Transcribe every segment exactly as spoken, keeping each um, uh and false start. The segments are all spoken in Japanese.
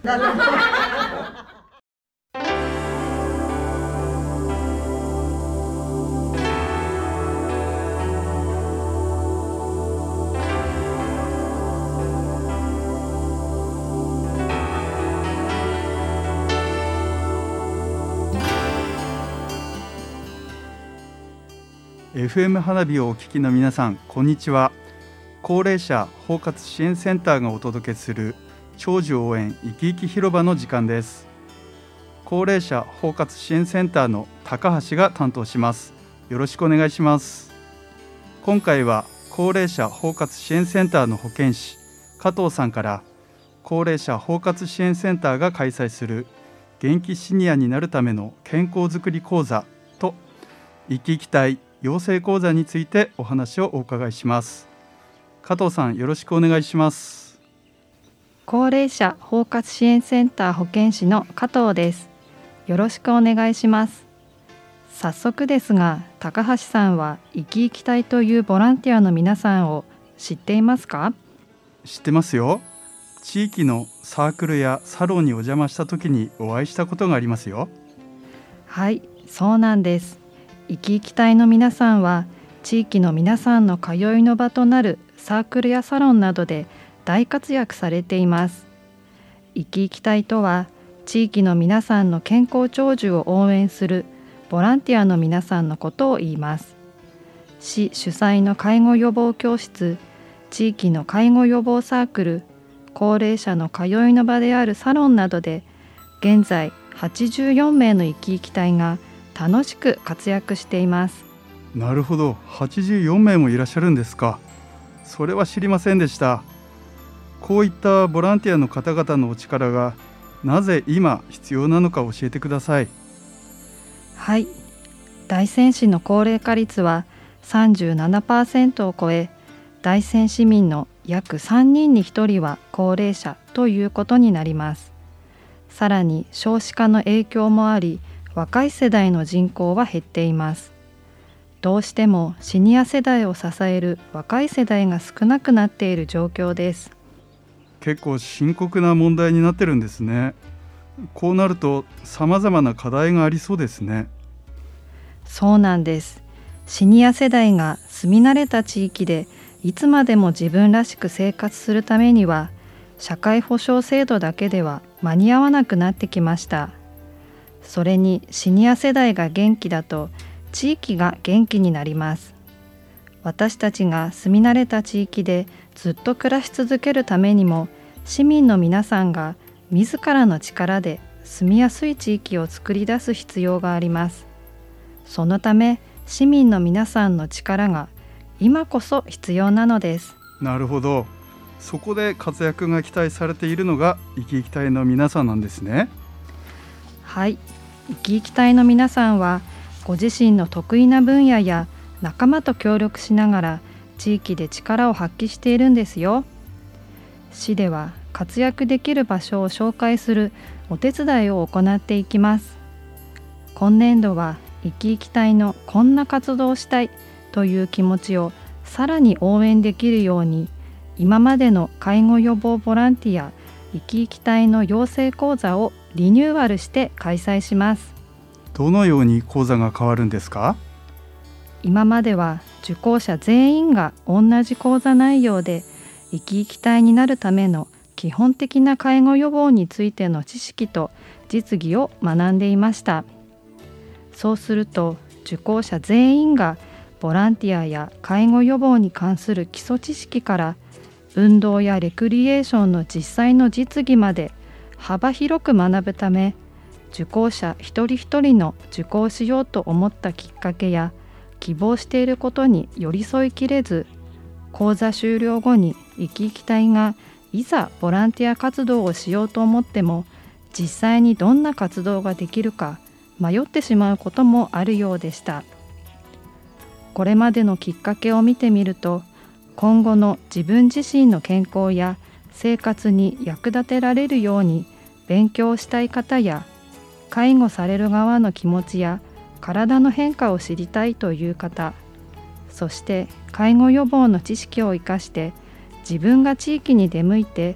エフエム 花火をお聞きの皆さん、こんにちは。高齢者包括支援センターがお届けする長寿応援いきいき広場の時間です。高齢者包括支援センターの高橋が担当します。よろしくお願いします。今回は高齢者包括支援センターの保健師加藤さんから、高齢者包括支援センターが開催する元気シニアになるための健康づくり講座と生き生きたい養成講座についてお話をお伺いします。加藤さん、よろしくお願いします。 高齢者包括支援センター保健師の加藤です。よろしくお願いします。早速ですが、高橋さんは生き生き隊というボランティアの皆さんを知っていますか？ 知ってますよ。地域のサークルやサロンにお邪魔した時にお会いしたことがありますよ。 はい、そうなんです。生き生き隊の皆さんは地域の皆さんの通いの場となるサークルやサロンなどで大活躍されています。生き生き隊とは、地域の皆さんの健康長寿を応援するボランティアの皆さんのことを言います。市主催の介護予防教室、地域の介護予防サークル、高齢者の通いの場であるサロンなどで、現在はちじゅうよんめいの生き生き隊が楽しく活躍しています。 なるほど、はちじゅうよんめいもいらっしゃるんですか。それは知りませんでした。こういったボランティアの方々のお力がなぜ今必要なのか教えてください。 はい、大仙市の高齢化率は さんじゅうななパーセント を超え、大仙市民の約さんにんにひとりは高齢者ということになります。さらに少子化の影響もあり、若い世代の人口は減っています。どうしてもシニア世代を支える若い世代が少なくなっている状況です。 結構深刻な問題になってるんですね。こうなると様々な課題がありそうですね。 そうなんです。シニア世代が住み慣れた地域でいつまでも自分らしく生活するためには、社会保障制度だけでは間に合わなくなってきました。それにシニア世代が元気だと地域が元気になります。私たちが住み慣れた地域でずっと暮らし続けるためにも、市民の皆さんが自らの力で住みやすい地域を作り出す必要があります。そのため市民の皆さんの力が今こそ必要なのです。 なるほど。そこで活躍が期待されているのが生き生き隊の皆さんなんですね。 はい、生き生き隊の皆さんはご自身の得意な分野や仲間と協力しながら地域で力を発揮しているんですよ。市では活躍できる場所を紹介するお手伝いを行っていきます。今年度は生き生き隊のこんな活動をしたいという気持ちをさらに応援できるように、今までの介護予防ボランティア生き生き隊の養成講座をリニューアルして開催します。 どのように講座が変わるんですか？ 今までは受講者全員が同じ講座内容で生き生き隊になるための基本的な介護予防についての知識と実技を学んでいました。そうすると受講者全員がボランティアや介護予防に関する基礎知識から運動やレクリエーションの実際の実技まで幅広く学ぶため、受講者一人一人の受講しようと思ったきっかけや希望していることに寄り添いきれず、講座終了後に生き生き隊がいざボランティア活動をしようと思っても、実際にどんな活動ができるか迷ってしまうこともあるようでした。これまでのきっかけを見てみると、今後の自分自身の健康や生活に役立てられるように勉強したい方や、介護される側の気持ちや体の変化を知りたいという方、そして介護予防の知識を生かして自分が地域に出向いて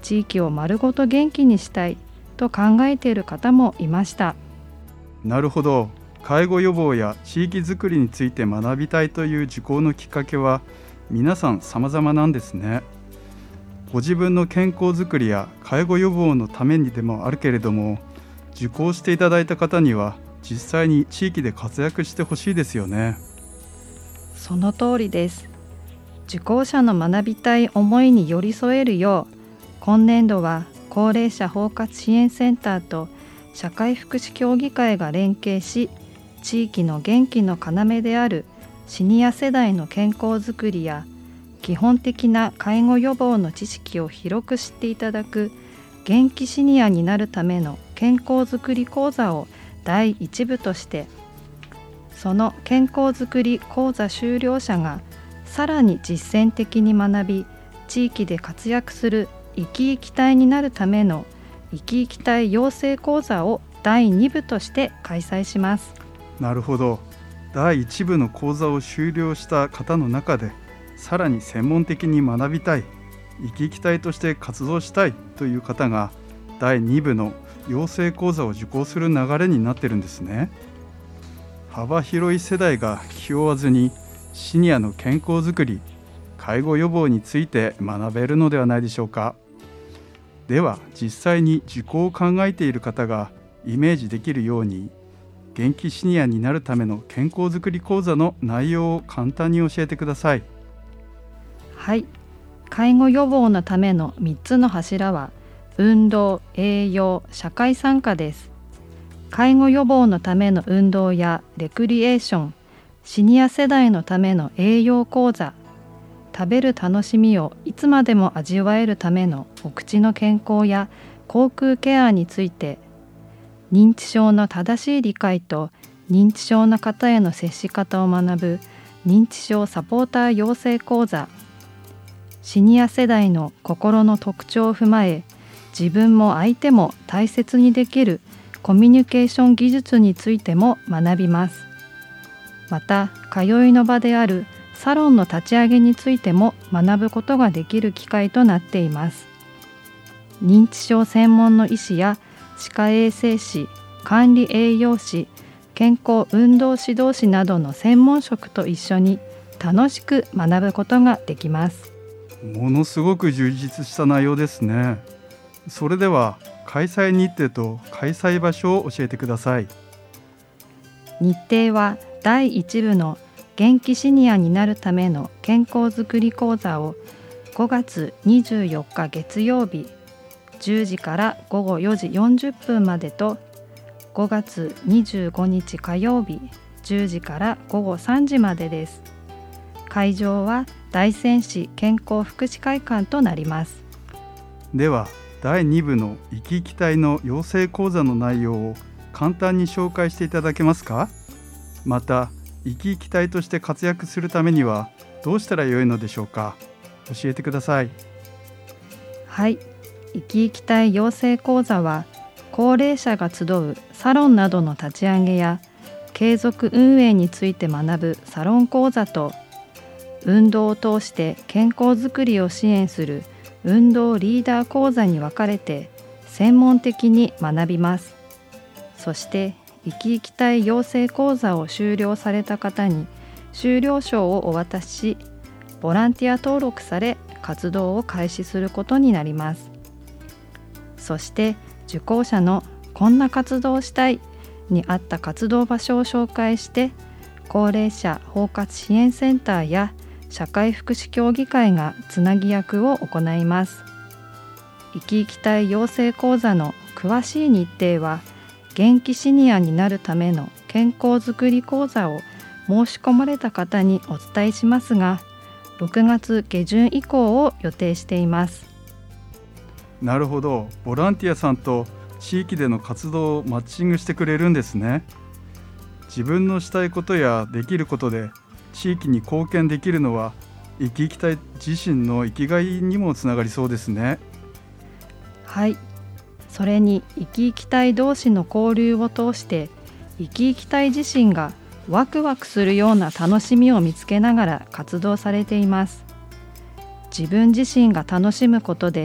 地域を丸ごと元気にしたいと考えている方もいました。 なるほど。介護予防や地域づくりについて学びたいという受講のきっかけは皆さん様々なんですね。ご自分の健康づくりや介護予防のためにでもあるけれども、受講していただいた方には実際に地域で活躍してほしいですよね。 その通りです。受講者の学びたい思いに寄り添えるよう、今年度は高齢者包括支援センターと社会福祉協議会が連携し、地域の元気の要であるシニア世代の健康づくりや基本的な介護予防の知識を広く知っていただく元気シニアになるための健康づくり講座を第一部として、その健康づくり講座修了者がさらに実践的に学び、地域で活躍する生き生き隊になるための生き生き隊養成講座をだいに部として開催します。 なるほど。だいいち部の講座を修了した方の中で、さらに専門的に学びたい、生き生き隊として活動したいという方がだいに部の養成講座を受講する流れになってるんですね。幅広い世代が気負わずにシニアの健康づくり、介護予防について学べるのではないでしょうか。では実際に受講を考えている方がイメージできるように、元気シニアになるための健康づくり講座の内容を簡単に教えてください。 はい、介護予防のためのみっつの柱は運動、栄養、社会参加です。介護予防のための運動やレクリエーション、シニア世代のための栄養講座、食べる楽しみをいつまでも味わえるためのお口の健康や口腔ケアについて、認知症の正しい理解と認知症の方への接し方を学ぶ認知症サポーター養成講座、シニア世代の心の特徴を踏まえ、自分も相手も大切にできるコミュニケーション技術についても学びます。また、通いの場であるサロンの立ち上げについても学ぶことができる機会となっています。認知症専門の医師や歯科衛生士、管理栄養士、健康運動指導士などの専門職と一緒に楽しく学ぶことができます。 ものすごく充実した内容ですね。それでは開催日程と開催場所を教えてください。 日程はだいいち部の元気シニアになるための健康づくり講座をごがつにじゅうよっか月曜日じゅうじからごごよじよんじゅっぷんまでと、ごがつにじゅうごにち火曜日じゅうじからごごさんじまでです。会場は大仙市健康福祉会館となります。 ではだいに部の生き生き隊の養成講座の内容を簡単に紹介していただけますか。また生き生き隊として活躍するためにはどうしたらよいのでしょうか。教えてください。 はい、生き生き隊養成講座は高齢者が集うサロンなどの立ち上げや継続運営について学ぶサロン講座と、運動を通して健康づくりを支援する運動リーダー講座に分かれて専門的に学びます。そして生き生き隊養成講座を修了された方に修了証をお渡しし、ボランティア登録され活動を開始することになります。そして受講者のこんな活動をしたいに合った活動場所を紹介して、高齢者包括支援センターや社会福祉協議会がつなぎ役を行います。生き生き隊養成講座の詳しい日程は元気シニアになるための健康づくり講座を申し込まれた方にお伝えしますが、ろくがつげじゅん以降を予定しています。 なるほど。ボランティアさんと地域での活動をマッチングしてくれるんですね。自分のしたいことやできることで地域に貢献できるのは生き生き隊自身の生きがいにもつながりそうですね。 はい、それに生き生き隊同士の交流を通して生き生き隊自身がワクワクするような楽しみを見つけながら活動されています。自分自身が楽しむことで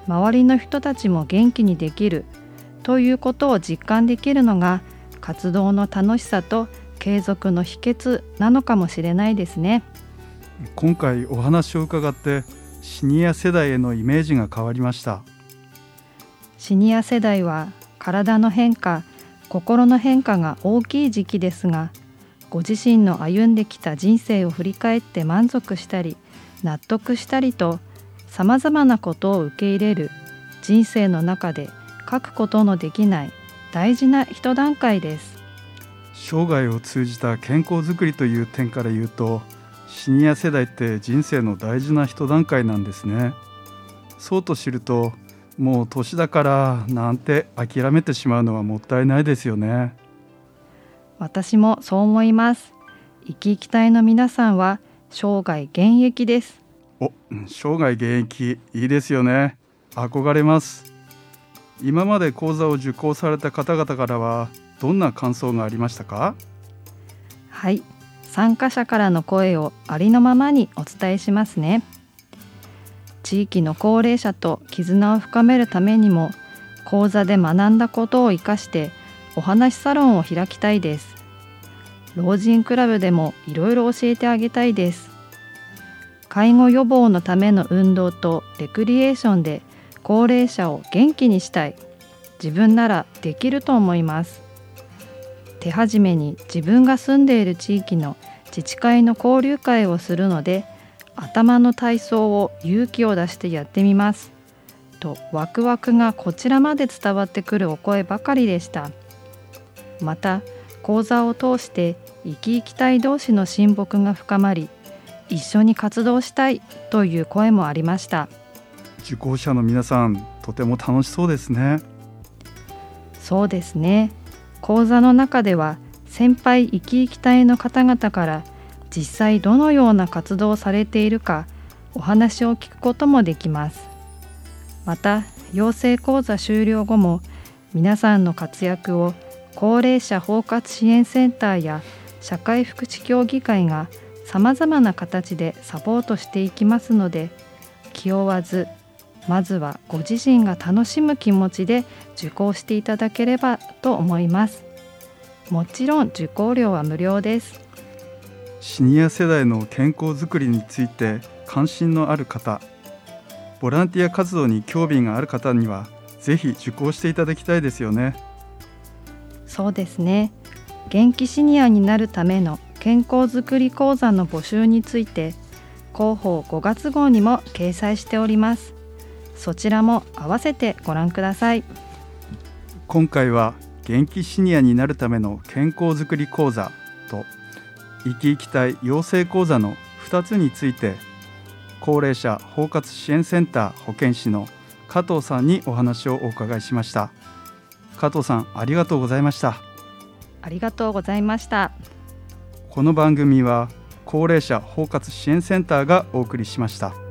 周りの人たちも元気にできるということを実感できるのが活動の楽しさと継続の秘訣なのかもしれないですね。 今回お話を伺ってシニア世代へのイメージが変わりました。 シニア世代は体の変化、心の変化が大きい時期ですが、ご自身の歩んできた人生を振り返って満足したり納得したりと、さまざまなことを受け入れる人生の中で欠くことのできない大事な一段階です。 生涯を通じた健康づくりという点から言うと、シニア世代って人生の大事な一段階なんですね。そうと知ると、もう年だからなんて諦めてしまうのはもったいないですよね。 私もそう思います。生き生き隊の皆さんは生涯現役です。 お、生涯現役いいですよね。憧れます。今まで講座を受講された方々からはどんな感想がありましたか？ はい、参加者からの声をありのままにお伝えしますね。地域の高齢者と絆を深めるためにも、講座で学んだことを生かしてお話サロンを開きたいです。老人クラブでもいろいろ教えてあげたいです。介護予防のための運動とレクリエーションで高齢者を元気にしたい。自分ならできると思います。手始めに自分が住んでいる地域の自治会の交流会をするので、頭の体操を勇気を出してやってみますと、ワクワクがこちらまで伝わってくるお声ばかりでした。また講座を通して生き生き隊同士の親睦が深まり、一緒に活動したいという声もありました。 受講者の皆さん、とても楽しそうですね。 そうですね。講座の中では先輩生き生き隊の方々から実際どのような活動をされているかお話を聞くこともできます。また養成講座終了後も皆さんの活躍を高齢者包括支援センターや社会福祉協議会がさまざまな形でサポートしていきますので、気負わずまずはご自身が楽しむ気持ちで受講していただければと思います。もちろん受講料は無料です。 シニア世代の健康づくりについて関心のある方、ボランティア活動に興味がある方にはぜひ受講していただきたいですよね。 そうですね。元気シニアになるための健康づくり講座の募集について広報ごがつ号にも掲載しております。そちらも合わせてご覧ください。 今回は元気シニアになるための健康づくり講座と生き生き隊養成講座のふたつについて、高齢者包括支援センター保健師の加藤さんにお話をお伺いしました。加藤さん、ありがとうございました。 ありがとうございました。 この番組は高齢者包括支援センターがお送りしました。